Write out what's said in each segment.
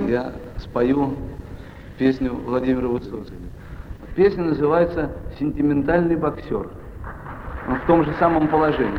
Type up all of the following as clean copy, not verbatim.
я спою песню Владимира Высоцкого. Песня называется «Сентиментальный боксер». Он в том же самом положении.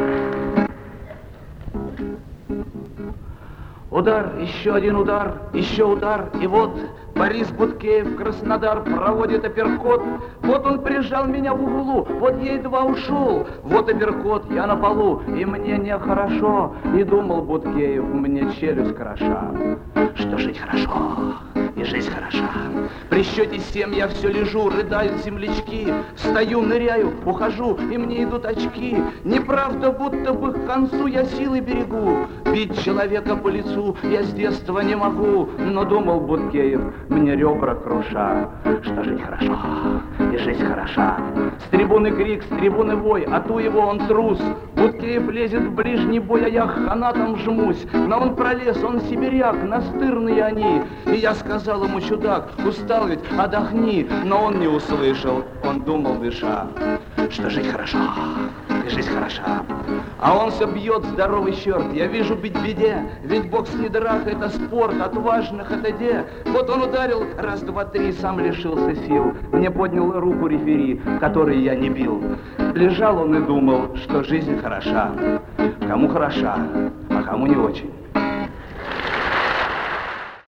Удар, еще один удар, еще удар, и вот Борис Будкеев, Краснодар, проводит апперкот. Вот он прижал меня в углу, вот я едва ушел. Вот апперкот, я на полу, и мне нехорошо. И думал Будкеев, мне челюсть кроша, что жить хорошо, и жизнь хороша. При счете 7 я все лежу, рыдают землячки. Встаю, ныряю, ухожу, и мне идут очки. Неправда, будто бы к концу я силы берегу. Бить человека по лицу я с детства не могу. Но думал Будкеев, мне ребра круша, что жить хорошо, и жизнь хороша. С трибуны крик, с трибуны вой, а ту его он трус. Будкеев лезет в ближний бой, а я ханатом жмусь. Но он пролез, он сибиряк, настырные они. И я сказал ему, чудак, устал ведь, отдохни. Но он не услышал, он думал, дыша, что жить хорошо, и жизнь хороша. А он все бьет, здоровый черт, я вижу бить беде. Ведь бокс не драка, это спорт, от важных это де. Вот он ударил, раз, два, три, сам лишился сил. Мне поднял руку рефери, который я не бил. Лежал он и думал, что жизнь хороша. Кому хороша, а кому не очень.